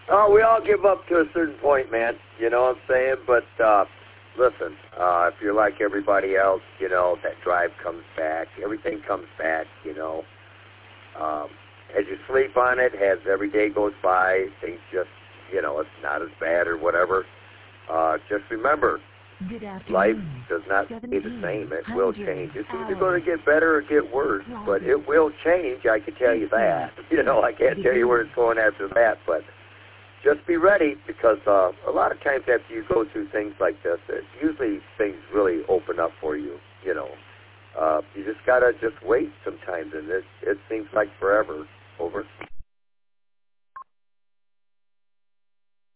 Oh, we all give up to a certain point, man. You know what I'm saying? But listen, if you're like everybody else, you know, that drive comes back. Everything comes back, you know. As you sleep on it, as every day goes by, things just, you know, it's not as bad or whatever. Just remember, life does not stay the same. It will change. It's either going to get better or get worse, but it will change, I can tell you that. You know, I can't tell you where it's going after that, but just be ready, because a lot of times after you go through things like this, usually things really open up for you, you know. You just got to just wait sometimes, and it seems like forever. Over.